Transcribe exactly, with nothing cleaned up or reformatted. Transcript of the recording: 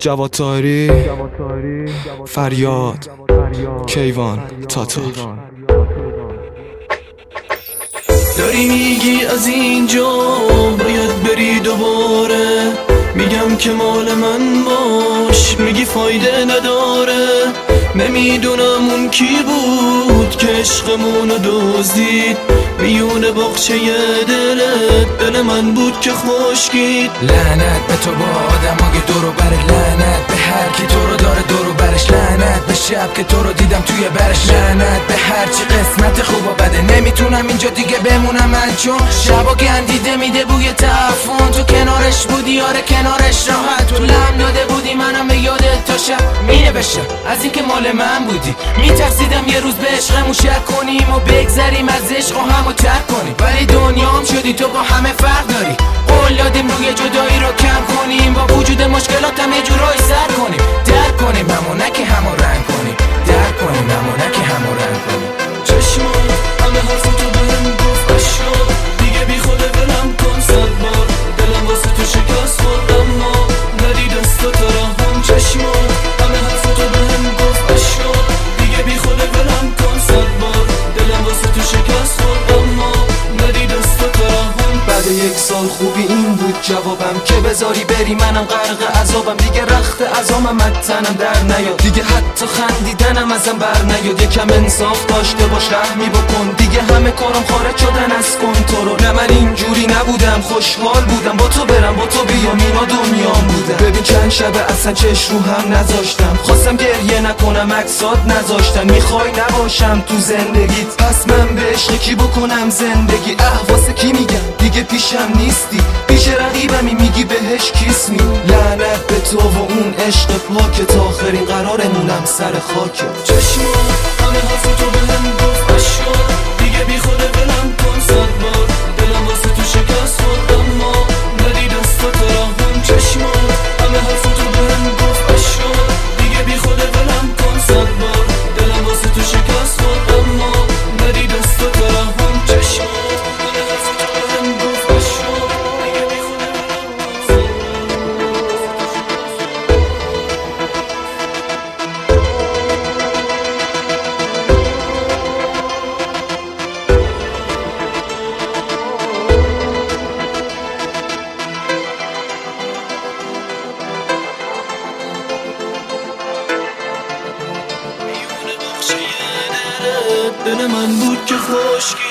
جواد طاهری، فریاد، کیوان، تاتار. داری میگی از اینجا باید بری دوباره، میگم که مال من باش، میگی فایده نداره. نمیدونم اون کی بود که عشقمونو دزدید، میونه باغچه دلت دل من بود که خشکید. لعنت به تو با آدمای دورو بره، لعنت به هر کی تو رو داره دورو برش، لعنت به شب که تو رو دیدم توی برش، لعنت به هر چی قسمت خوب و بده. نمیتونم اینجا دیگه بمونم من، چون شبا گندیده میده بوی تعفن. تو کنارش بودی، آره کنارش راحت، تو لم داده بودی منم به یادت تا شب مینوشتم از این که مال من بودی. میترسیدم یه روز به عشقمون شک کنیم و بگذریم از عشق و همو ترک کنیم، ولی دنیام شدی تو با همه فرق داری. قول دادیم روی جدایی رو کم کنیم، با وجود مشکلاتم یه جورایی سر کنیم. درک کنیم همو نه که همو رنگ کنیم، درک کنیم همو نه که همو رنگ کنیم. چشمان همه حرفاتو بهم گفت اشکال، دیگه بی خود ولم کن صد بار. دلم واسه تو شکست خورد اما ندید دستات رهم. چشمان همه حرفاتو بهم گفت اشکال، دیگه بی خود ولم کن صد بار. دلم واسه تو شکست خورد اما ندید دستات رهم. بعد یک سال خوبی این بود جوابم که بذاری بری، منم غرق عذابم. دیگه رخت عذابم تنم در نیاد، دیگه حتی خندیدنم ازم بر نیاد. یکم انصاف داشته باش، رحمی بکن، دیگه همه کارم خارج شدن از کنترل. نه من اینجوری نبودم، خوشحال بودم با تو برم با تو بیام، اینا دنیام بودم. ببین چند شبه اصلا چش رو هم نذاشتم، خواستم گریه نکنم عکسات نذاشتن. میخوای نباشم تو زندگیت، پس من به عشق کی بکنم زندگی؟ احواس کی میگم دیگه پیشم نیستی، پیش رقیبمی میگی بهش کیس می. لعنت به تو و اون عشق پاک، تا آخرین قرارمونم سر خاک. چشمان همه حرفاتو بهم گفت اشکال، دیگه بی خود ولم کن صد بار. دلم واسه تو شکست خورد اما ندید دستات رهم. چشمان همه حرفاتو بهم گفت اشکال، دیگه بی خود ولم کن صد بار. دلم واسه تو شکست خورد اما ندید دستات رهم. چشمان همه حرفاتو بهم گفت اشکال، دیگه بی خود دل من بود که خشکی.